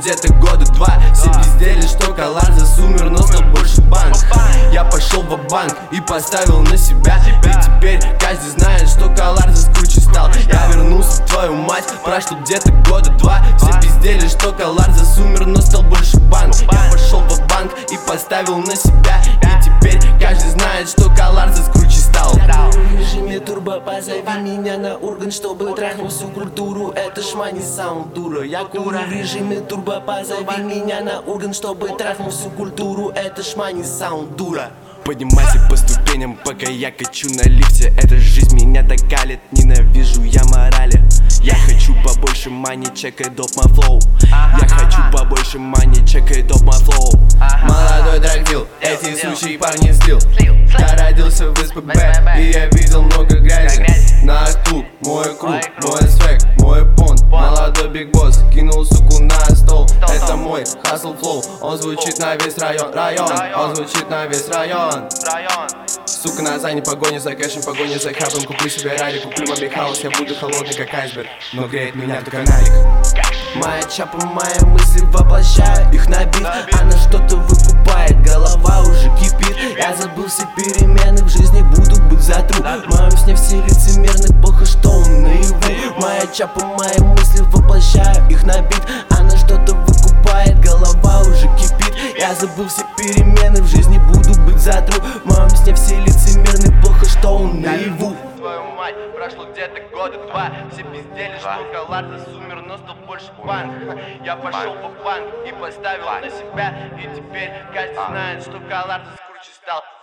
где-то года два. Все пиздели, что Колларза умер, но стал больше банк. Я пошел ва-банк и поставил на себя. И теперь каждый знает, что Колларза круче стал. Я вернулся в твою мать, прошло где-то года два. Все пиздели, что Колларза умер, но стал больше банк. Я пошел ва-банк и поставил на себя. И теперь каждый знает, что Колларза круче стал. В режиме турбо позови меня на орган, чтобы трахнул всю культуру. Это ж мани саунд дура. Я курю в режиме турбо позови меня на орган, чтобы трахнул всю культуру. Это ж мани саунд дура. Поднимайся по ступеням, пока я качу на лифте. Эта жизнь меня так калит, ненавижу я морали. Я хочу побольше мани, чекай доп my flow. Я хочу побольше мани, чекай доп my flow. Молодой драгдил, эти случаи парни слил. Я родился в СПБ, и я видел много грязи. На тук, мой круг, мой свек, мой понт. Молодой биг босс кинул суку на стол. Это мой хасл флоу, он звучит на весь район. Он звучит на весь район. Сука, на зайне погони за кэшем, погони за хабом. Куплю себе ралли, куплю мобиль хаус. Я буду холодный, как айсберг, но греет меня только налик. Моя чапа, мои мысли воплощаю их на бит. Она что-то выкупает, голова уже кипит. Я забыл все перемены в жизни, буду быть за труп. В моем сне все лицемерны, плохо, что он наяву. Моя чапа, мои мысли воплощаю их на бит. Она что-то выкупает, голова уже кипит. Я забыл все перемены в жизни, буду быть за труп. В моем сне все лицемерны, плохо, что он наяву. Твою мать, прошло где-то года два. Все пиздели, что Колларза умер, но стал больше банк. Я пошел в банк и поставил на себя. И теперь каждый знает, что Колларза круче стал.